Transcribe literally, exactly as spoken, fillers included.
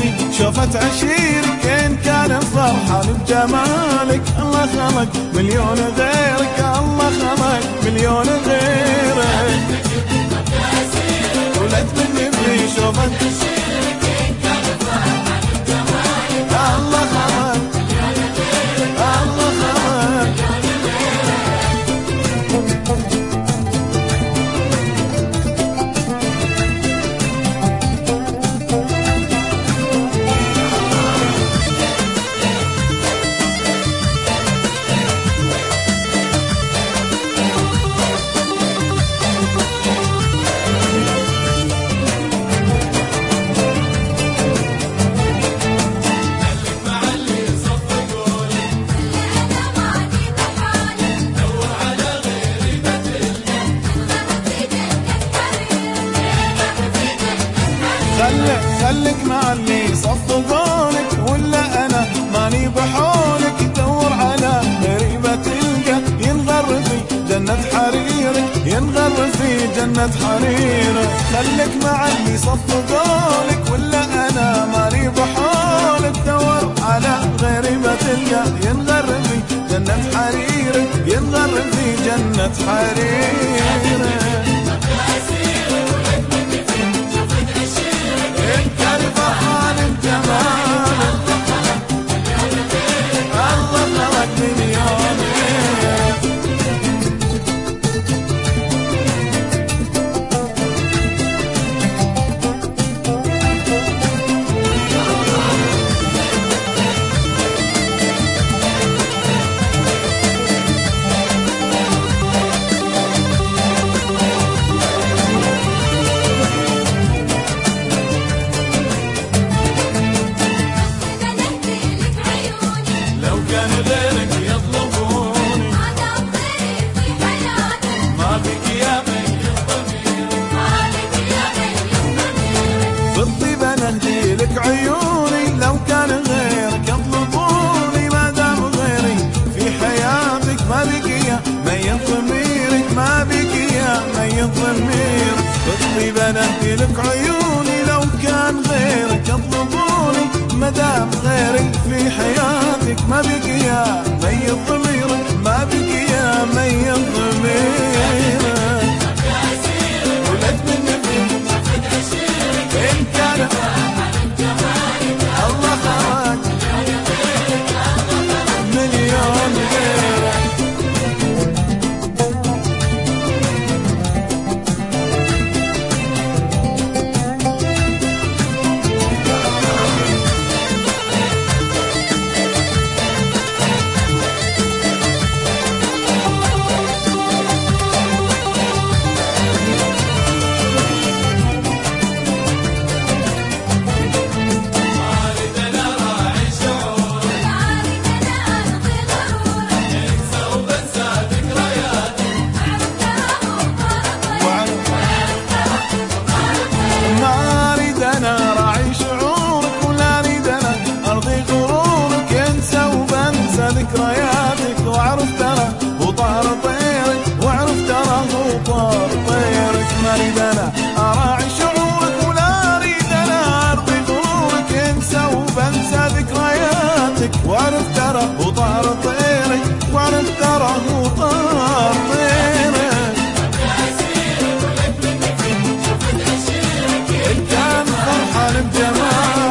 مني شوفت عشيرك، إن كان فرحان بجمالك. الله خلق مليون غيرك، الله خلق مليون غيرك. ولد مني مني شوفت عشيرك، إن كان فرحان بجمالك. الله خلق الله خلق خلك مع اللي صفقونك، ولا انا ماني بحولك. دور على غريبة تلقى ينغر في جنة حريرك، ينغر في جنة حريرك. خلك مع اللي صفقونك، ولا انا ماني بحولك. دور على غريبة تلقى ينغر في جنة حريرك، ينغر في جنة حريرك. لك عيوني لو كان غيرك يطلبوني، ما دام غيري في حياتك ما بقي ميت ضميرك، ما بقي ميت ضميرك. بالطيب انا اهدي لك عيوني لو كان غيرك يطلبوني، ما دام غيري في حياتك ما بقي ميت ضميرك، ما بقي ميت ضميرك. ولد مني إن كان الله خلق مليون غيرك. ذكرياتك واعرف ترى وطار طيرك، واعرف ترى وطار طيرك. ما اريد انا اراعي شعورك، ولا اريد انا ارضي غرورك. انسى وبنسى ذكرياتك، واعرف ترى وطار طيرك، واعرف ترى وطار طيرك. إن كان فرحان بجمالك